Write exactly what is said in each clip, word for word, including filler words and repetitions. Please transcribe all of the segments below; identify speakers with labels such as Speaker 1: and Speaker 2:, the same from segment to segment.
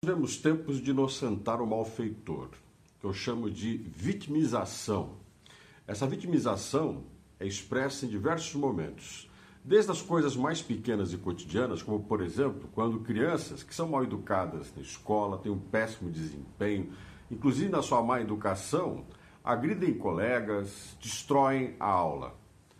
Speaker 1: Vivemos tempos de inocentar o malfeitor, que eu chamo de vitimização. Essa vitimização é expressa em diversos momentos, desde as coisas mais pequenas e cotidianas, como, por exemplo, quando crianças que são mal educadas na escola, têm um péssimo desempenho, inclusive na sua má educação, agridem colegas, destroem a aula.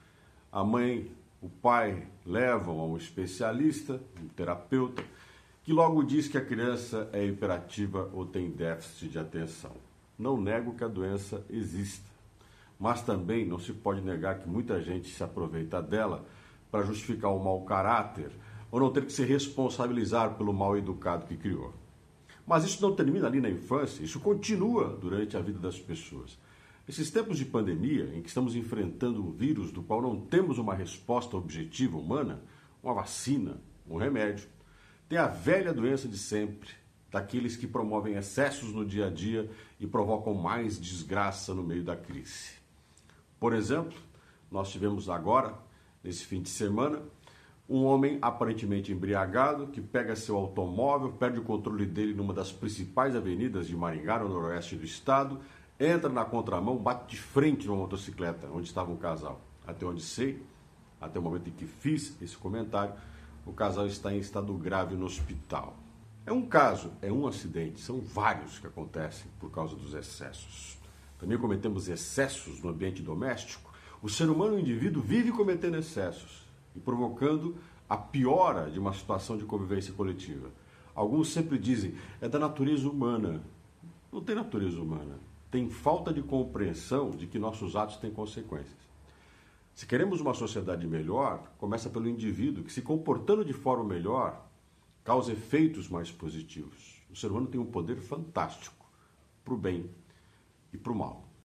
Speaker 1: A mãe, o pai levam a um especialista, um terapeuta, que logo diz que a criança é hiperativa ou tem déficit de atenção. Não nego que a doença exista, mas também não se pode negar que muita gente se aproveita dela para justificar o mau caráter ou não ter que se responsabilizar pelo mal educado que criou. Mas isso não termina ali na infância, isso continua durante a vida das pessoas. Esses tempos de pandemia, em que estamos enfrentando um vírus do qual não temos uma resposta objetiva humana, uma vacina, um remédio, tem a velha doença de sempre, daqueles que promovem excessos no dia a dia e provocam mais desgraça no meio da crise. Por exemplo, nós tivemos agora, nesse fim de semana, um homem aparentemente embriagado que pega seu automóvel, perde o controle dele numa das principais avenidas de Maringá, no noroeste do estado, entra na contramão, bate de frente numa motocicleta onde estava um casal. Até onde sei, até o momento em que fiz esse comentário, o casal está em estado grave no hospital. É um caso, é um acidente, são vários que acontecem por causa dos excessos. Também cometemos excessos no ambiente doméstico. O ser humano, o indivíduo, vive cometendo excessos e provocando a piora de uma situação de convivência coletiva. Alguns sempre dizem, é da natureza humana. Não tem natureza humana. Tem falta de compreensão de que nossos atos têm consequências. Se queremos uma sociedade melhor, começa pelo indivíduo que, se comportando de forma melhor, causa efeitos mais positivos. O ser humano tem um poder fantástico para o bem e para o mal.